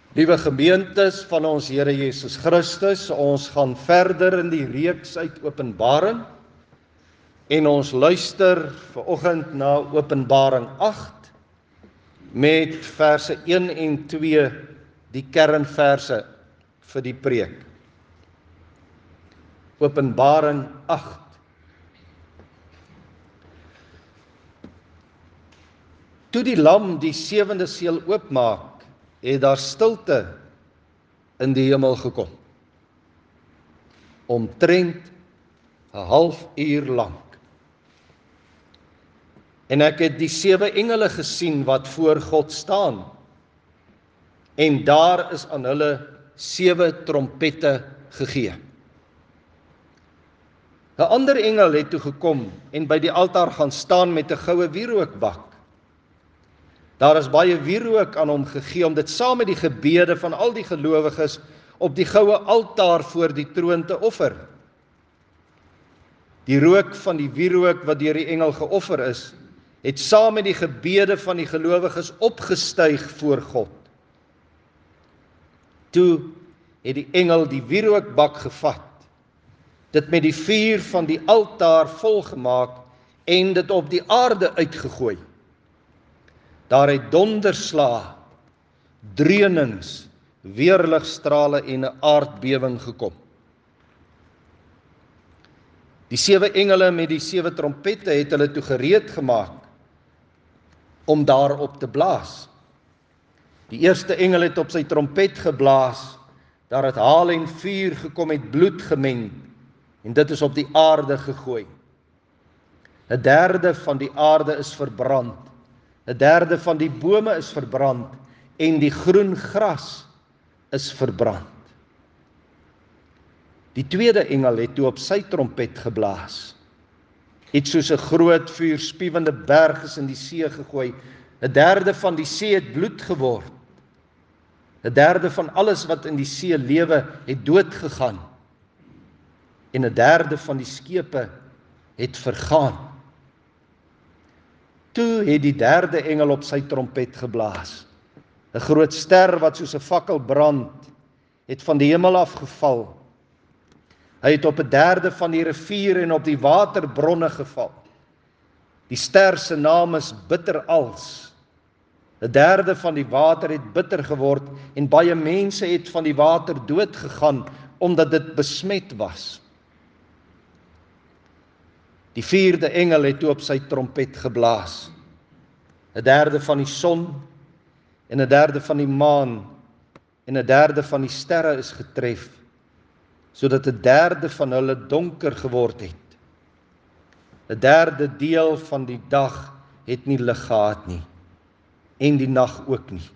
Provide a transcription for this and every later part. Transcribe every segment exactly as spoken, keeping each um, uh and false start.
Liewe gemeentes van ons Here Jesus Christus, ons gaan verder in die reeks uit Openbaring en ons luister vanoggend na Openbaring agt met verse een en twee, die kernverse vir die preek. Openbaring agt. Toe die lam die sewende seël oopmaak, het daar stilte in die hemel gekom, omtrent 'n half uur lank. En ek het die sewe engele gesien wat voor God staan, en daar is aan hulle sewe trompette gegee. 'n Ander engel het toe gekom en by die altaar gaan staan met 'n goue wierookbak. Daar is baie wierook aan hom gegee om dit saam met die gebede van al die gelowiges op die goue altaar voor die troon te offer. Die rook van die wierook wat deur die engel geoffer is, het saam met die gebede van die gelowiges opgestyg voor God. Toe het die engel die wierookbak gevat, dit met die vuur van die altaar volgemaak en dit op die aarde uitgegooi. Daar het donderslae, dreunings, weerligstrale en 'n aardbewing gekom. Die sewe engele met die sewe trompette het hulle toe gereed gemaak om daarop te blaas. Die eerste engel het op sy trompet geblaas, daar het haal en vuur gekom met bloed gemeng, en dit is op die aarde gegooi. 'n derde van die aarde is verbrand. 'n derde van die bome is verbrand en die groen gras is verbrand. Die tweede engel het toe op sy trompet geblaas. Iets soos 'n groot vuurspiewende berg is in die see gegooi. 'n derde van die see het bloed geword. 'n derde van alles wat in die see lewe het dood gegaan. En 'n derde van die skepe het vergaan. Toe het die derde engel op sy trompet geblaas. 'n groot ster wat soos 'n fakkel brand, het van die hemel afgeval. Hy het op 'n derde van die riviere en op die waterbronne geval. Die ster se naam is Bitterals. 'n derde van die water het bitter geword en baie mense het van die water dood gegaan omdat dit besmet was. Die vierde engel het toe op sy trompet geblaas. 'n derde van die son en 'n derde van die maan en 'n derde van die sterre is getref, sodat 'n derde van hulle donker geword het. 'n derde deel van die dag het nie lig gehad nie, en die nag ook nie.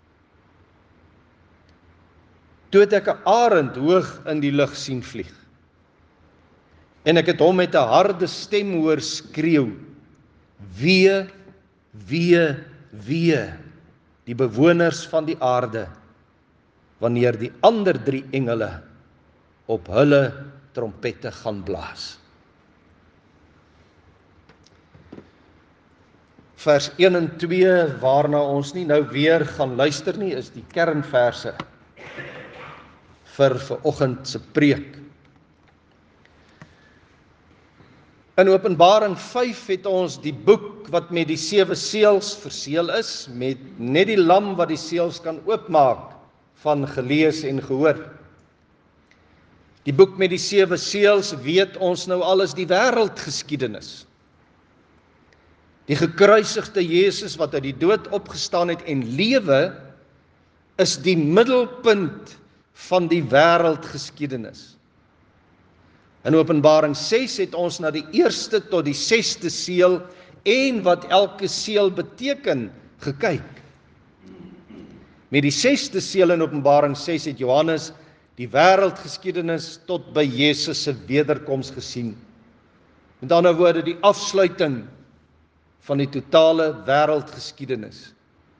Toe het ek 'n arend hoog in die lug sien vlieg, en ek het hom met 'n harde stem hoor skreeu, wee, wee, wee, die bewoners van die aarde, wanneer die ander drie engele op hulle trompette gaan blaas. Vers een en twee, waarna ons nie nou weer gaan luister nie, is die kernverse vir vanoggend se preek. In Openbaring vyf het ons die boek wat met die sewe seëls verseël is, met net die lam wat die seëls kan oopmaak, van gelees en gehoor. Die boek met die sewe seëls weet ons nou alles die wêreldgeskiedenis. Die gekruisigde Jesus wat uit die dood opgestaan het en lewe, is die middelpunt van die wêreldgeskiedenis. In Openbaring ses het ons na die eerste tot die sesde seël en wat elke seël beteken gekyk. Met die sesde seël in Openbaring ses het Johannes die wêreldgeskiedenis tot by Jesus se wederkoms gesien. Met ander woorde, die afsluiting van die totale wêreldgeskiedenis.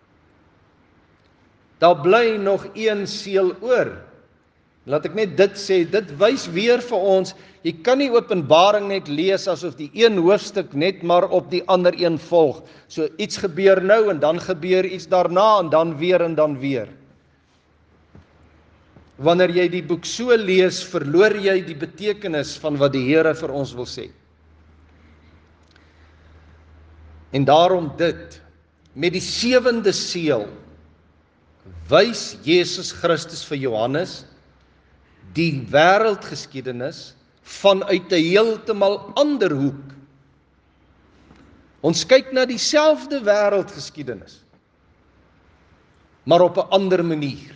Daar bly nog een seël oor. Laat ek net dit sê, dit wys weer vir ons, jy kan nie Openbaring net lees asof die een hoofstuk net maar op die ander een volg. So iets gebeur nou en dan gebeur iets daarna en dan weer en dan weer. Wanneer jy die boek so lees, verloor jy die betekenis van wat die Here vir ons wil sê. En daarom dit, met die sewende seël, wys Jesus Christus vir Johannes die wêreldgeskiedenis vanuit 'n heeltemal ander hoek. Ons kyk na dieselfde wêreldgeskiedenis, maar op 'n ander manier.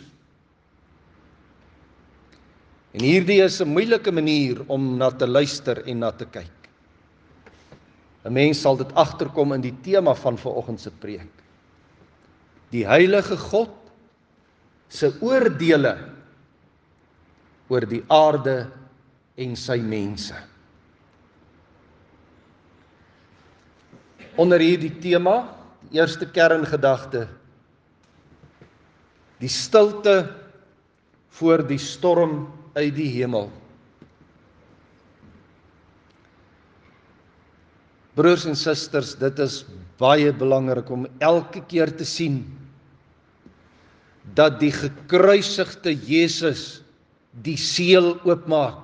En hierdie is 'n moeilike manier om na te luister en na te kyk. 'n Mens sal dit agterkom in die tema van vanoggend se preek. Die heilige God se oordeele oor die aarde en sy mense. Onder hierdie tema, die eerste kerngedagte, die stilte voor die storm uit die hemel. Broers en susters, dit is baie belangrik om elke keer te sien dat die gekruisigde Jesus die seël oopmaak.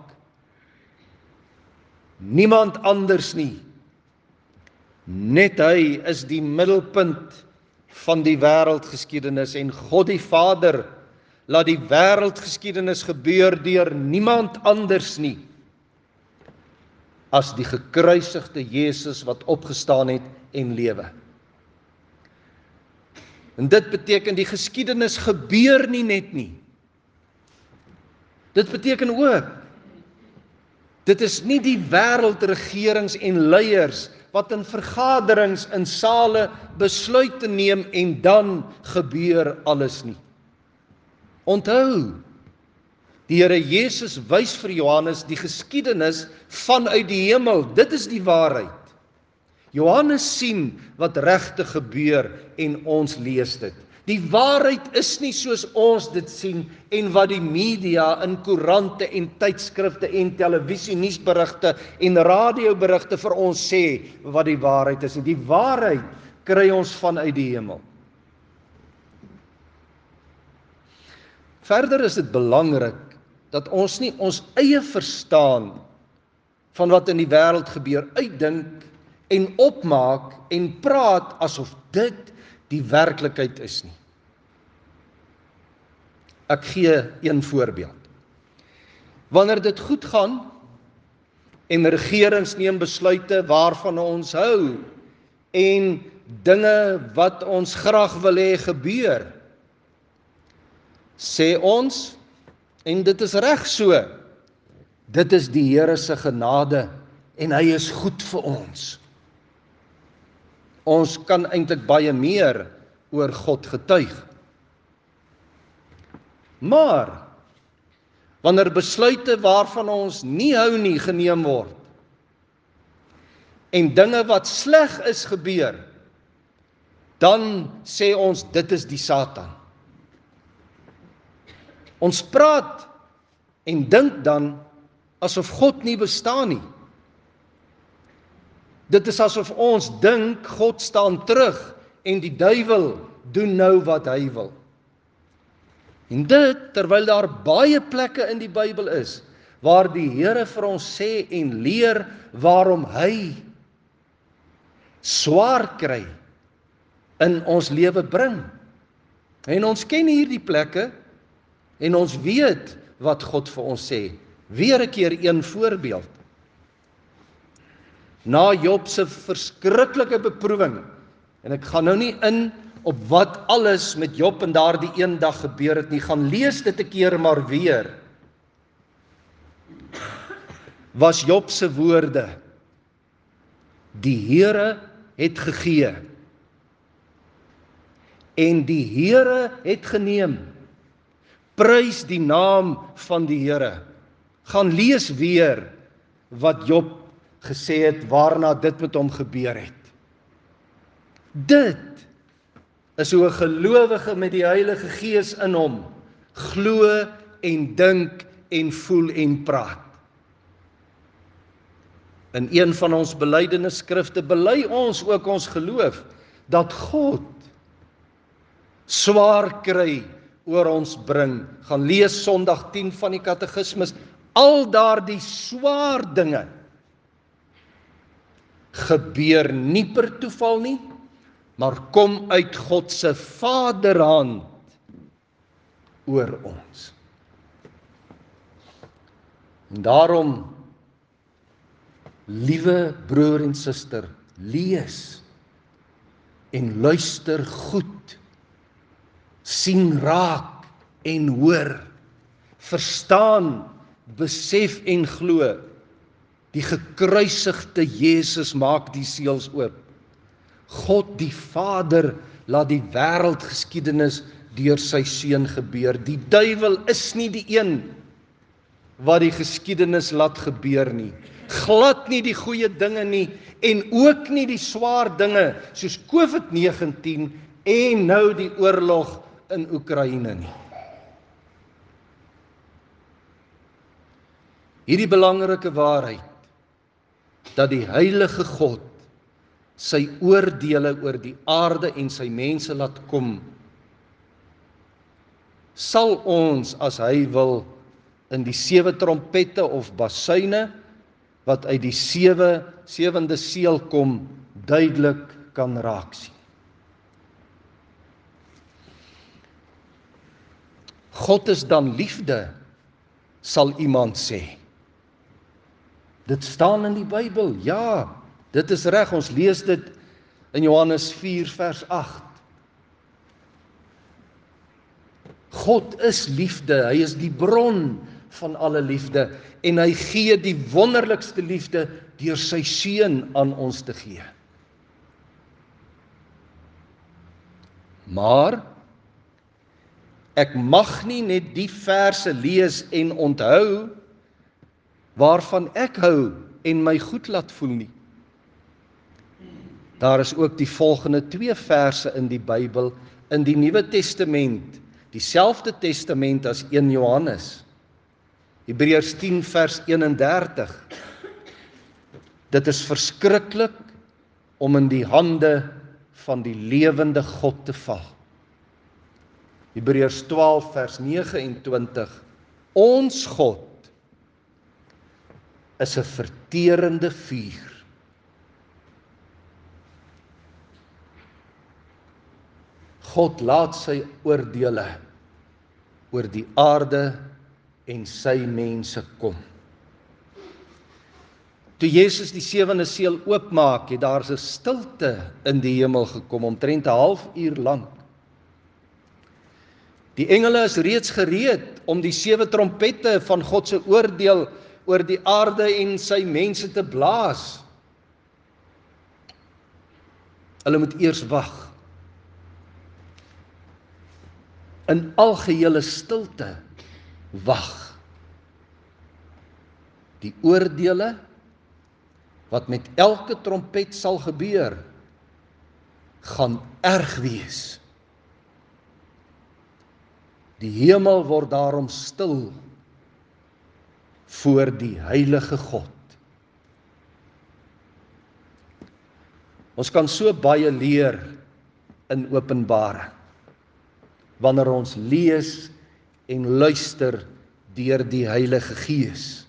Niemand anders nie. Net hy is die middelpunt van die wêreldgeskiedenis en God die Vader laat die wêreldgeskiedenis gebeur deur niemand anders nie as die gekruisigde Jesus wat opgestaan het en lewe. En dit beteken die geskiedenis gebeur nie net nie. Dit beteken ook, dit is nie die wêreldregerings en leiers wat in vergaderings in sale besluite neem en dan gebeur alles nie. Onthou, die Here Jesus wys vir Johannes die geskiedenis vanuit die hemel. Dit is die waarheid. Johannes sien wat regtig gebeur en ons lees dit. Die waarheid is nie soos ons dit sien en wat die media in koerante en tydskrifte en televisie nuusberigte en radioberigte vir ons sê wat die waarheid is. Die waarheid kry ons vanuit die hemel. Verder is dit belangrik dat ons nie ons eie verstaan van wat in die wêreld gebeur uitdink en opmaak en praat asof dit die werklikheid is nie. Ek gee een voorbeeld. Wanneer dit goed gaan en regerings neem besluite waarvan ons hou en dinge wat ons graag wil hê gebeur, sê ons, en dit is reg so, dit is die Here se genade en hy is goed vir ons. Ons kan eintlik baie meer oor God getuig. Maar, wanneer besluite waarvan ons nie hou nie geneem word, en dinge wat sleg is gebeur, dan sê ons dit is die Satan. Ons praat en dink dan asof God nie bestaan nie. Dit is asof ons dink God staan terug en die duiwel doen nou wat hy wil. En dit terwyl daar baie plekke in die Bybel is waar die Here vir ons sê en leer waarom hy swaar kry in ons lewe bring. En ons ken hierdie plekke en ons weet wat God vir ons sê. Weer 'n keer een voorbeeld. Na Job se verskriklike beproewing, en ek gaan nou nie in op wat alles met Job in daardie een dag gebeur het nie, gaan lees dit 'n keer maar weer, was Job se woorde, die Here het gegee, en die Here het geneem, prys die naam van die Here. Gaan lees weer wat Job gesê het, waarna dit met hom gebeur het. Dit is hoe 'n gelowige met die Heilige Gees in hom glo en dink en voel en praat. In een van ons belydenisskrifte bely ons ook ons geloof dat God swaar kry oor ons bring. Gaan lees Sondag tien van die katekismes. Al daardie swaar dinge gebeur nie per toeval nie, maar kom uit God se vaderhand oor ons. En daarom, liewe broer en suster, lees en luister goed, sien raak en hoor, verstaan, besef en glo, die gekruisigde Jesus maak die seels oop. God die Vader laat die wêreldgeskiedenis deur sy seun gebeur. Die duiwel is nie die een wat die geskiedenis laat gebeur nie. Glad nie die goeie dinge nie, en ook nie die swaar dinge, soos COVID negentien en nou die oorlog in Oekraïne nie. Hierdie belangrike waarheid, dat die heilige God sy oordeele oor die aarde en sy mense laat kom, sal ons, as hy wil, in die sewe trompette of basuine, wat uit die sewe, sewende seël kom, duidelik kan raak sien. God is dan liefde, sal iemand sê. Dit staan in die Bybel, ja, dit is reg, ons lees dit in Johannes vier vers agt. God is liefde, hy is die bron van alle liefde, en hy gee die wonderlikste liefde deur sy seun aan ons te gee. Maar, ek mag nie net die verse lees en onthou, waarvan ek hou en my goed laat voel nie. Daar is ook die volgende twee verse in die Bybel, in die Nuwe Testament, dieselfde testament as een Johannes. Hebreërs tien vers eenendertig. Dit is verskriklik om in die hande van die lewende God te val. Hebreërs twaalf vers negenentwintig. Ons God is 'n verterende vuur. God laat sy oordeele oor die aarde en sy mense kom. Toe Jesus die sewende seël oopmaak, het daar 'n stilte in die hemel gekom, omtrent 'n halfuur lank. Die engele is reeds gereed om die sewe trompette van God se oordeel oor die aarde en sy mense te blaas. Hulle moet eers wag. In algehele stilte wag. Die oordeele wat met elke trompet sal gebeur, gaan erg wees. Die hemel word daarom stil voor die heilige God. Ons kan so baie leer in Openbaring, wanneer ons lees en luister deur die Heilige Gees.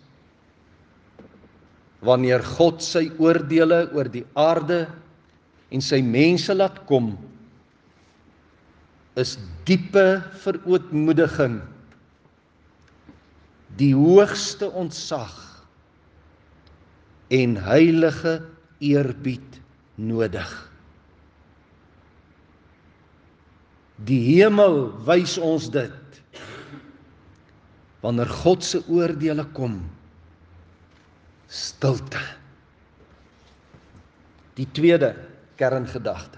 Wanneer God sy oordeele oor die aarde en sy mense laat kom, is diepe verootmoediging, die hoogste ontzag en heilige eerbied nodig. Die hemel wys ons dit, wanneer God se oordeele kom, stilte. Die tweede kerngedagte.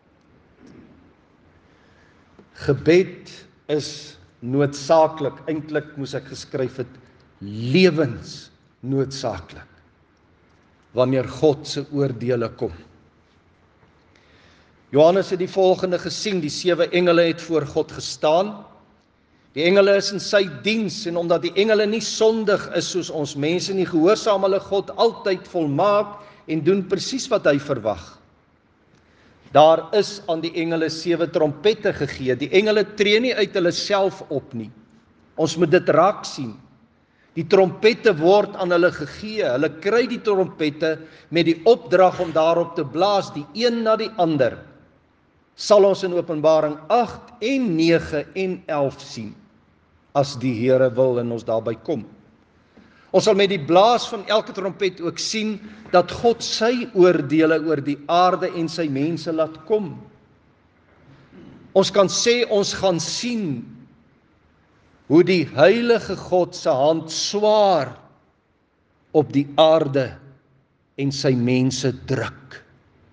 Gebed is noodsaaklik, eintlik moes ek geskryf het, lewensnoodsaaklik, wanneer God se oordeele kom. Johannes het die volgende gesien, die sewe engele het voor God gestaan. Die engele is in sy diens, en omdat die engele nie sondig is soos ons mense nie, gehoorsaam hulle God altyd volmaak en doen presies wat hy verwag. Daar is aan die engele sewe trompette gegee. Die engele tree nie uit hulle self op nie. Ons moet dit raak sien. Die trompette word aan hulle gegee. Hulle kry die trompette met die opdrag om daarop te blaas, die een na die ander. Sal ons in Openbaring agt en nege en elf sien, as die Here wil en ons daarby kom. Ons sal met die blaas van elke trompet ook sien dat God sy oordeele oor die aarde en sy mense laat kom. Ons kan sê ons gaan sien hoe die heilige God se hand swaar op die aarde en sy mense druk.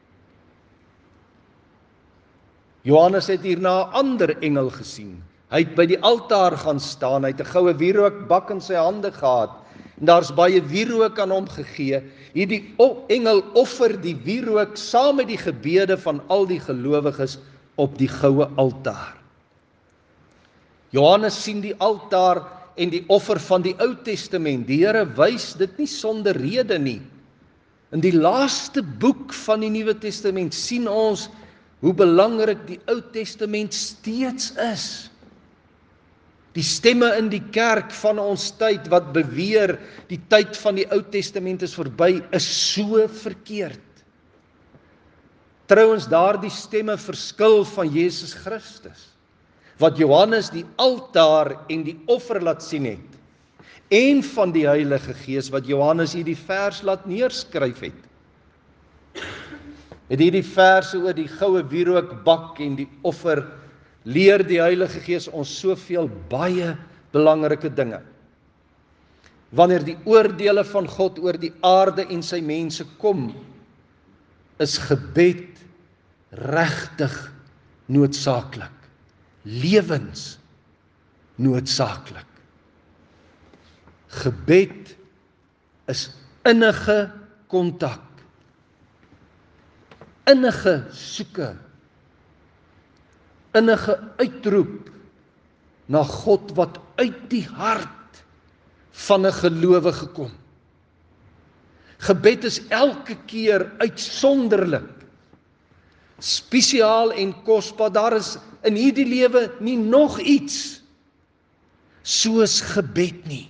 Johannes het hierna 'n ander engel gesien. Hy het by die altaar gaan staan, hy het 'n goue wierookbak in sy hande gehad, en daar's baie wierook aan hom gegee. Hierdie engel offer die wierook saam met die gebede van al die gelowiges op die goue altaar. Johannes sien die altaar en die offer van die Ou Testament. Die Here wys dit nie sonder rede nie. In die laaste boek van die Nuwe Testament sien ons hoe belangrik die Ou Testament steeds is. Die stemme in die kerk van ons tyd wat beweer die tyd van die Ou Testament is verby, is so verkeerd. Trouwens, daardie stemme verskil van Jesus Christus, wat Johannes die altaar en die offer laat sien het, en van die Heilige Gees wat Johannes hierdie vers laat neerskryf het. Met hierdie verse oor die goue wierookbak en die offer leer die Heilige Gees ons soveel baie belangrike dinge. Wanneer die oordeele van God oor die aarde en sy mense kom, is gebed regtig noodsaaklik, lewens noodsaaklik. Gebed is innige kontak, innige soeke, innige uitroep na God wat uit die hart van 'n gelowige kom. Gebed is elke keer uitsonderlik, spesiaal en kosbaar. Daar is in hierdie lewe nie nog iets soos gebed nie.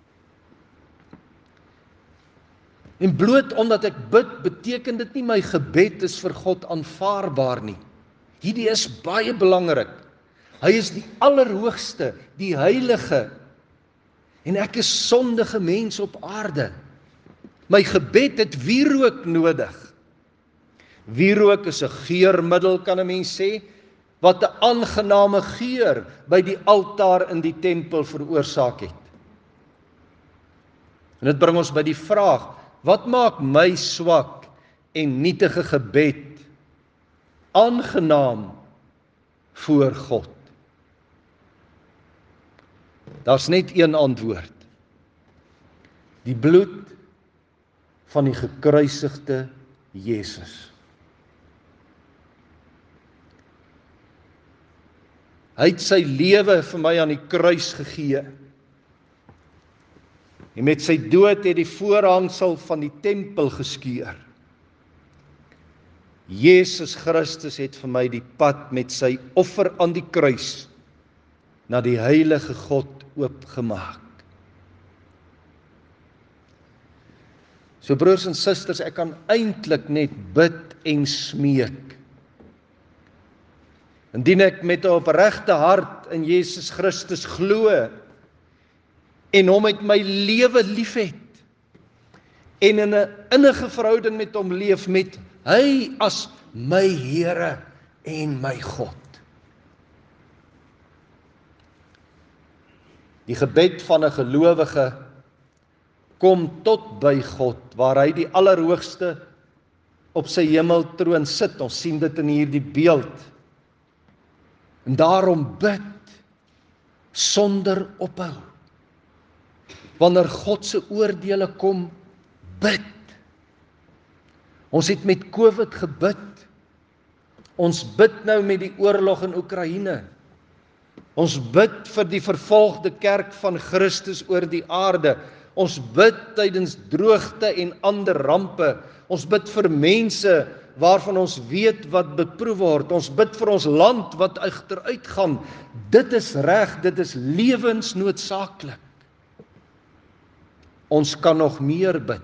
En bloot omdat ek bid, beteken dit nie my gebed is vir God aanvaarbaar nie. Hierdie is baie belangrik. Hy is die allerhoogste, die heilige, en ek is sondige mens op aarde. My gebed het wierook nodig. Wierook is 'n geurmiddel, kan 'n mens sê, wat 'n aangename geur by die altaar in die tempel veroorsaak het. En dit bring ons by die vraag, wat maak my swak en nietige gebed aangenaam voor God? Daar's net een antwoord. Die bloed van die gekruisigde Jesus. Hy het sy lewe vir my aan die kruis gegee. En met sy dood het die voorhangsel van die tempel geskeur. Jesus Christus het vir my die pad met sy offer aan die kruis na die heilige God oopgemaak. So broers en susters, ek kan eintlik net bid en smeek. Indien ek met 'n opregte hart in Jesus Christus glo en hom met my lewe liefhet en in 'n innige verhouding met hom leef, met hy as my Here en my God. Die gebed van 'n gelowige kom tot by God, waar hy die Allerhoogste op sy hemeltroon sit. Ons sien dit in hierdie beeld. En daarom bid sonder ophou. Wanneer God se oordeele kom, bid. Ons het met COVID gebid. Ons bid nou met die oorlog in Oekraïne. Ons bid vir die vervolgde kerk van Christus oor die aarde. Ons bid tydens droogte en ander rampe. Ons bid vir mense waarvan ons weet wat beproef word. Ons bid vir ons land wat agteruit gaan. Dit is reg, dit is lewensnoodsaaklik. Ons kan nog meer bid.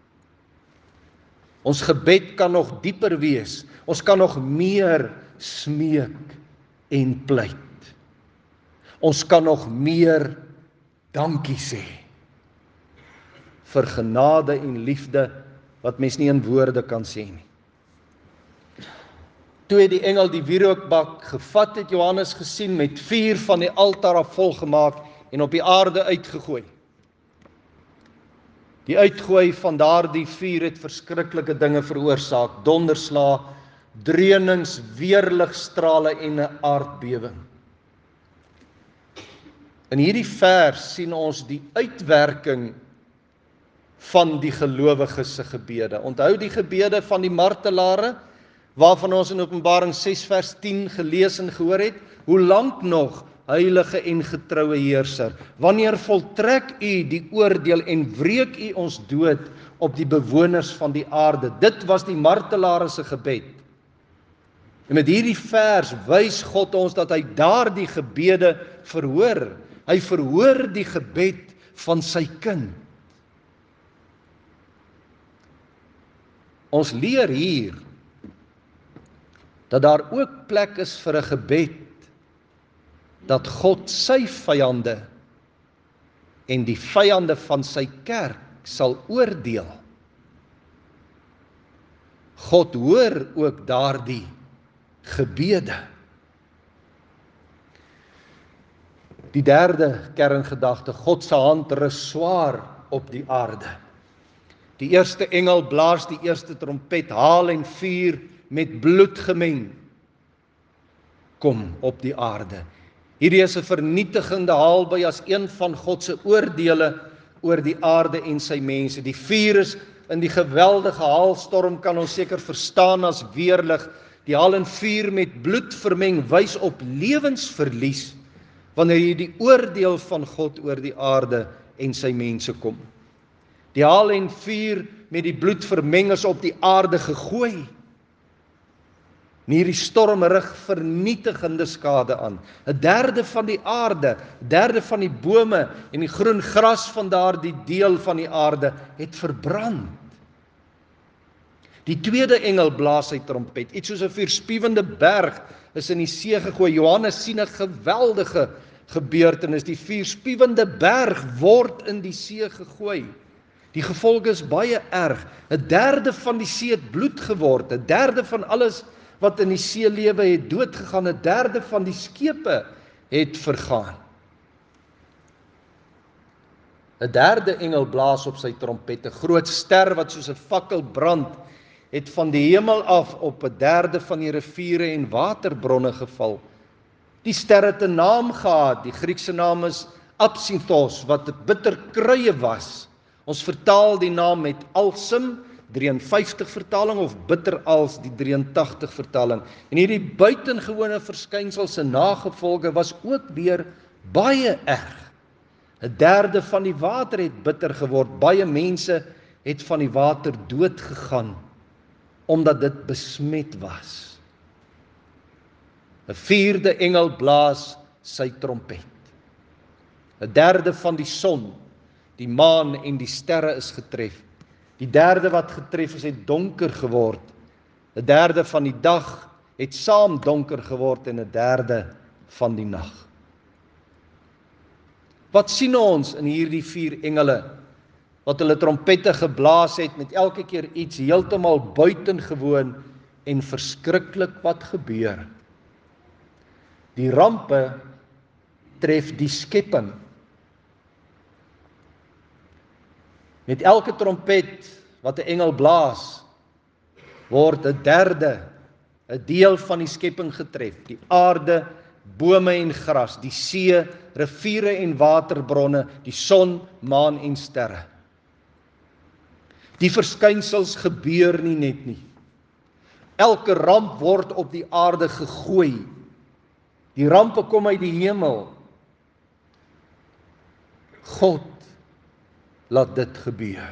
Ons gebed kan nog dieper wees. Ons kan nog meer smeek en pleit. Ons kan nog meer dankie sê vir genade en liefde wat mens nie in woorde kan sê nie. Toe het die engel die wierookbak gevat, het Johannes gesien, met vuur van die altaar af volgemaak en op die aarde uitgegooi. Die uitgooi van daardie vuur het verskriklike dinge veroorsaak, donderslae, dreunings, weerligstrale en 'n aardbewing. In hierdie vers sien ons die uitwerking van die gelowiges se gebede. Onthou die gebede van die martelare, waarvan ons in Openbaring ses vers tien gelees en gehoor het, hoe lank nog, heilige en getroue heerser, wanneer voltrek u die oordeel en wreek u ons dood op die bewoners van die aarde? Dit was die martelare se gebed. En met hierdie vers wys God ons dat hy daardie gebede verhoor. Hy verhoor die gebed van sy kind. Ons leer hier dat daar ook plek is vir 'n gebed dat God sy vyande en die vyande van sy kerk sal oordeel. God hoor ook daardie gebede. Die derde kerngedagte, God se hand rus swaar op die aarde. Die eerste engel blaas die eerste trompet, haal en vuur met bloed gemeng kom op die aarde. Hierdie is 'n vernietigende haalby as een van God se oordeele oor die aarde en sy mense. Die vuur is in die geweldige haalstorm, kan ons seker verstaan as weerlig. Die haal en vuur met bloed vermeng wys op lewensverlies wanneer hier die oordeel van God oor die aarde en sy mense kom. Die haal en vuur met die bloed vermeng is op die aarde gegooi. En hierdie storm rig vernietigende skade aan. 'n derde van die aarde, 'n derde van die bome en die groen gras van daardie deel van die aarde het verbrand. Die tweede engel blaas sy trompet. Iets soos 'n vuurspiewende berg is in die see gegooi. Johannes sien 'n geweldige gebeurtenis. Die vuurspiewende berg word in die see gegooi. Die gevolge is baie erg. 'n derde van die see het bloed geword. 'n derde van alles wat in die see lewe het doodgegaan. 'n derde van die skepe het vergaan. 'n derde engel blaas op sy trompet. 'n groot ster wat soos 'n fakkel brand, het van die hemel af op 'n derde van die riviere en waterbronne geval. Die ster het 'n naam gehad. Die Griekse naam is Apsinthos, wat bitter kruie was. Ons vertaal die naam met alsem, drieënvyftig vertaling, of bitterals, die drieëntagtig vertaling. En hierdie buitengewone verskynsel se nagevolge was ook weer baie erg. 'n derde van die water het bitter geword. Baie mense het van die water dood gegaan omdat dit besmet was. 'n vierde engel blaas sy trompet. 'n derde van die son, die maan en die sterre is getref. Die derde wat getref is, het donker geword. 'n derde van die dag het saam donker geword en 'n derde van die nag. Wat sien ons in hierdie vier engele wat hulle trompette geblaas het, met elke keer iets heeltemal buitengewoon en verskriklik wat gebeur? Die rampe tref die skepping. Met elke trompet wat 'n engel blaas, word 'n derde, 'n deel van die skepping getref. Die aarde, bome en gras, die see, riviere en waterbronne, die son, maan en sterre. Die verskynsels gebeur nie net nie. Elke ramp word op die aarde gegooi. Die rampe kom uit die hemel. God laat dit gebeur.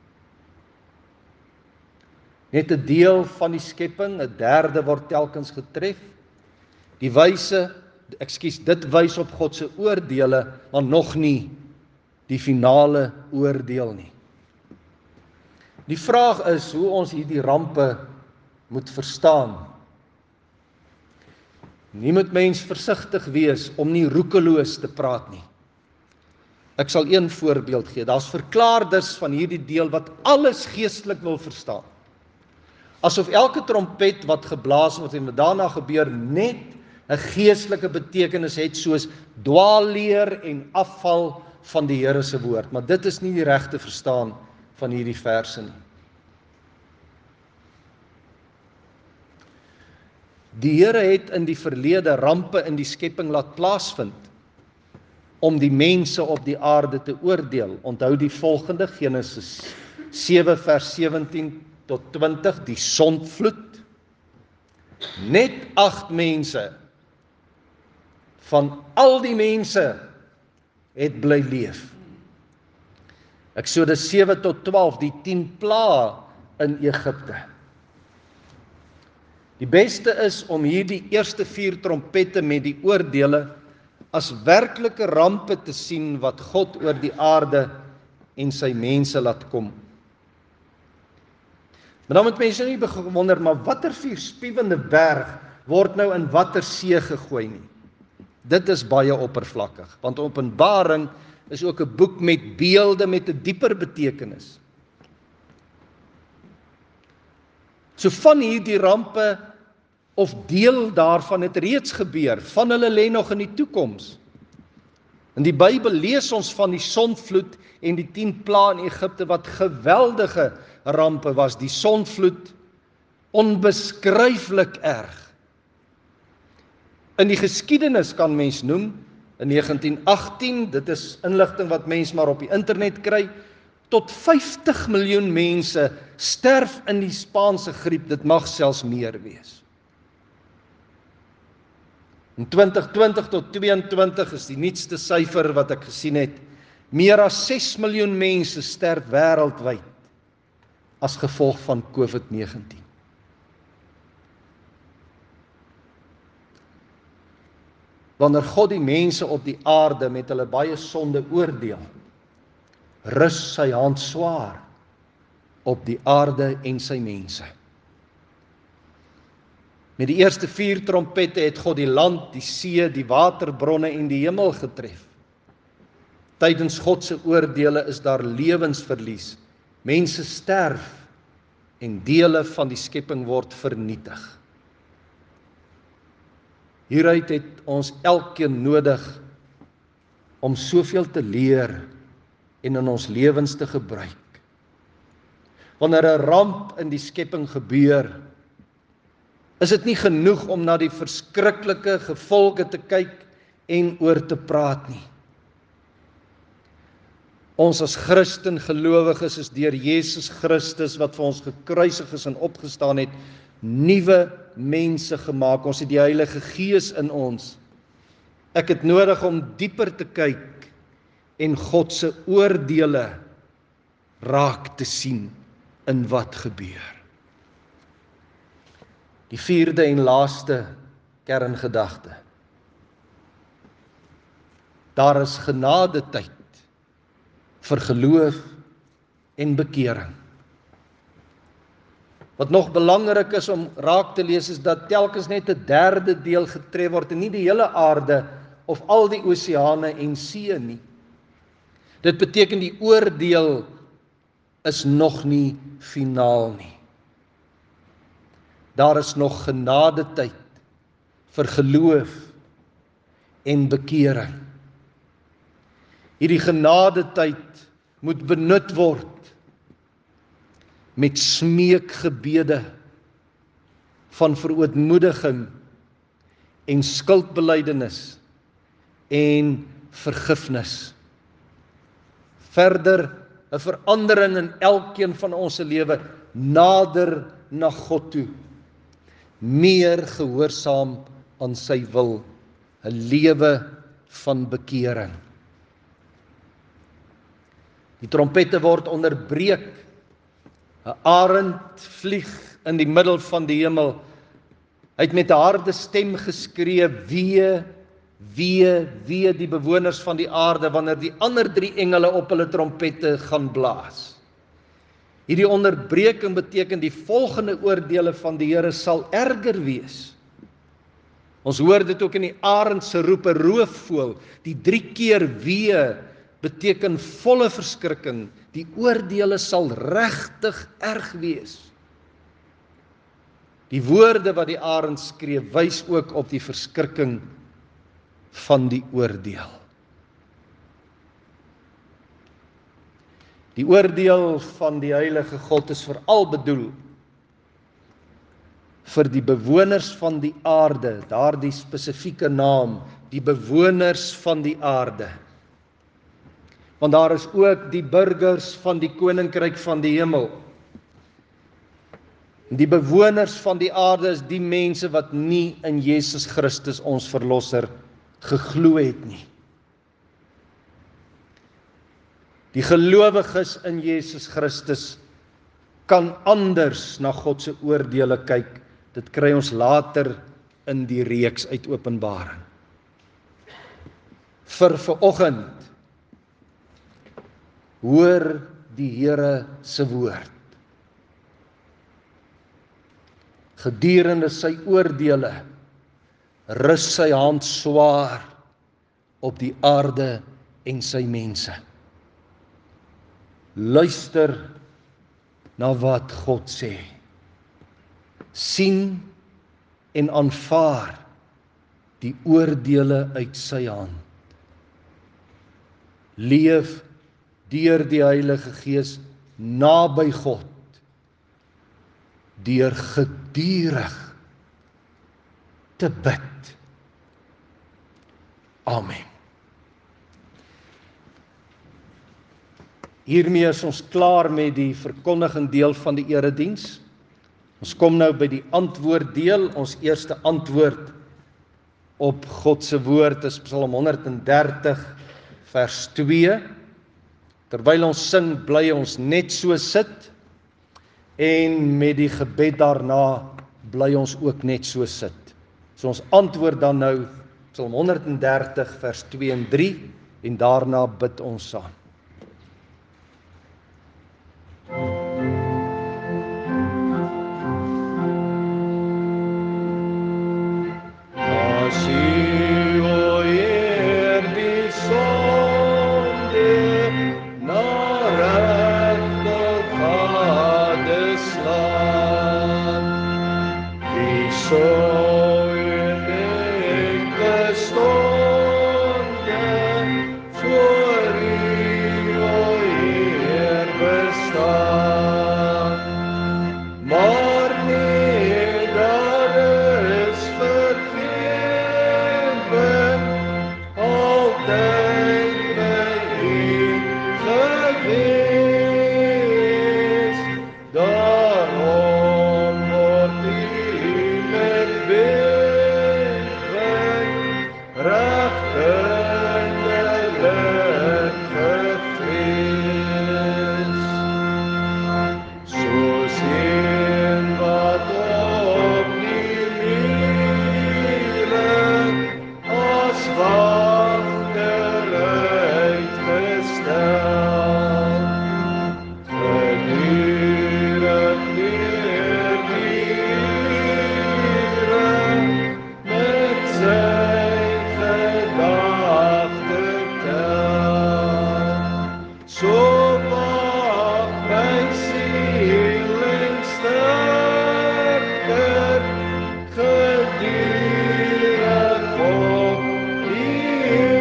Net 'n deel van die skepping, 'n derde word telkens getref. Die wyse, ekskuus, dit wys op God se oordeele, maar nog nie die finale oordeel nie. Die vraag is hoe ons hierdie rampe moet verstaan. Nie moet mens versigtig wees om nie roekeloos te praat nie. Ek sal een voorbeeld gee. Daar's verklaarders van hierdie deel wat alles geestelik wil verstaan. Asof elke trompet wat geblaas word en wat daarna gebeur net 'n geestelike betekenis het, soos dwaalleer en afval van die Here se woord. Maar dit is nie die regte verstaan van hierdie verse nie. Die Here het in die verlede rampe in die skepping laat plaasvind om die mense op die aarde te oordeel. Onthou die volgende, Genesis sewe vers sewentien tot twintig, die sondvloed. Net agt mense van al die mense het bly leef. Eksodus sewe tot twaalf, die tien plaae in Egipte. Die beste is om hierdie eerste vier trompette met die oordeele as werklike rampe te sien wat God oor die aarde en sy mense laat kom. Maar dan moet mense nie bewonder, maar watter vierspiewende berg word nou in watter see gegooi nie. Dit is baie oppervlakkig, want Openbaring is ook 'n boek met beelde met 'n dieper betekenis. So van hierdie rampe of deel daarvan het reeds gebeur, van hulle lê nog in die toekoms. In die Bybel lees ons van die sondvloed en die tien plaae in Egipte wat geweldige rampe was. Die sondvloed onbeskryflik erg. In die geskiedenis kan mens noem, in negentien agttien, dit is inligting wat mens maar op die internet kry, tot vyftig miljoen mense sterf in die Spaanse griep, dit mag selfs meer wees. In twintig twintig tot tweeëntwintig is die nuutste syfer wat ek gesien het, meer as ses miljoen mense sterf wêreldwyd as gevolg van COVID negentien. Wanneer God die mense op die aarde met hulle baie sonde oordeel, rus sy hand swaar op die aarde en sy mense. Met die eerste vier trompette het God die land, die see, die waterbronne en die hemel getref. Tydens God se oordeele is daar lewensverlies. Mense sterf en dele van die skepping word vernietig. Hieruit het ons elkeen nodig om soveel te leer en in ons lewens te gebruik. Wanneer 'n ramp in die skepping gebeur, is dit nie genoeg om na die verskriklike gevolge te kyk en oor te praat nie. Ons as Christen gelowiges is deur Jesus Christus wat vir ons gekruisig is en opgestaan het, nuwe mense gemaak. Ons het die Heilige Gees in ons. Ek het nodig om dieper te kyk en God se oordeele raak te sien in wat gebeur. Die vierde en laaste kerngedagte. Daar is genadetyd vir geloof en bekering. Wat nog belangrik is om raak te lees is dat telkens net 'n derde deel getref word en nie die hele aarde of al die oseane en see nie. Dit beteken die oordeel is nog nie finaal nie. Daar is nog genadetyd vir geloof en bekering. Hierdie genadetyd moet benut word met smeekgebede van verootmoediging en skuldbelydenis en vergifnis. Verder 'n verandering in elkeen van ons se lewe, nader na God toe, meer gehoorsaam aan sy wil, 'n lewe van bekering. Die trompette word onderbreek. 'n Arend vlieg in die middel van die hemel. Hy het met 'n harde stem geskree, wee, wee, wee die bewoners van die aarde, wanneer die ander drie engele op hulle trompette gaan blaas. Hierdie onderbreking beteken die volgende oordeele van die Here sal erger wees. Ons hoor dit ook in die arend se roep, 'n roofvoël, die drie keer wee beteken volle verskrikking. Die oordeele sal regtig erg wees. Die woorde wat die arend skree, wys ook op die verskrikking van die oordeel. Die oordeel van die heilige God is veral bedoel vir die bewoners van die aarde, daardie spesifieke naam, die bewoners van die aarde. Want daar is ook die burgers van die koninkryk van die hemel. Die bewoners van die aarde is die mense wat nie in Jesus Christus ons verlosser geglo het nie. Die gelowiges in Jesus Christus kan anders na God se oordeele kyk. Dit kry ons later in die reeks uit Openbaring. Vir vanoggend hoor die Here se woord. Gedurende sy oordeele rus sy hand swaar op die aarde en sy mense. Luister na wat God sê. Sien en aanvaar die oordeele uit sy hand. Leef deur die Heilige Gees naby God, deur gedurig te bid. Amen. Hiermee is ons klaar met die verkondiging deel van die erediens. Ons kom nou by die antwoord deel. Ons eerste antwoord op God se woord is Psalm honderddertig vers twee. Terwyl ons sing, bly ons net so sit en met die gebed daarna bly ons ook net so sit. So ons antwoord dan nou Psalm honderddertig vers twee en drie en daarna bid ons saam. As U, o Heer, die sonde na regte gadeslaan, wie sou in gestonde voor U, o Heer, bestaan. Maar nee, daar is vergeven, altyd by U gewees. Daarom word U met beweging regtindelik gevrees. Soos een wat op die mure as wagter uitgestel, gedurig deur die ure met sy gedagte tel. So wag my siel en sterker, gedurig op die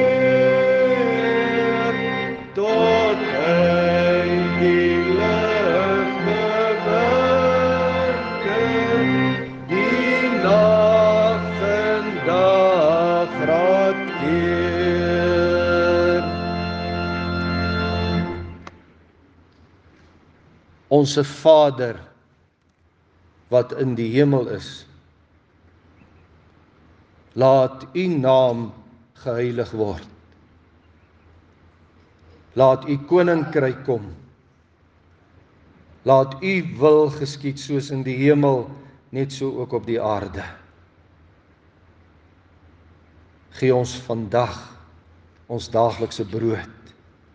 Heer, tot hy die lig bewerken, die nag en dag raad keer. Onse Vader wat in die hemel is, laat U naam geheilig word. Laat u koninkryk kom. Laat u wil geskied soos in die hemel, net so ook op die aarde. Gee ons vandag ons daaglikse brood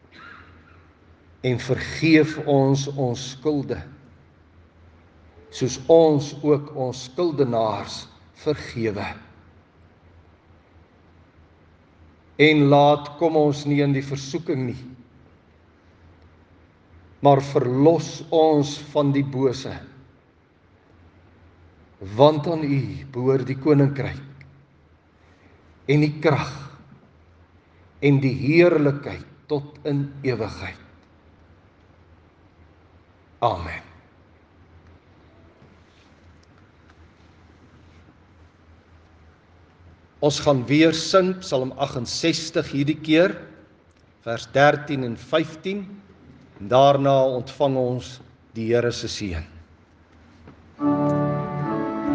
en vergeef ons ons skulde, soos ons ook ons skuldenaars vergewe. En laat kom ons nie in die versoeking nie, maar verlos ons van die bose, want aan u behoort die koninkryk en die krag en die heerlikheid tot in ewigheid. Amen. Ons gaan weer sing Psalm agt en sestig hierdie keer, vers dertien en vyftien, en daarna ontvang ons die Here se seën.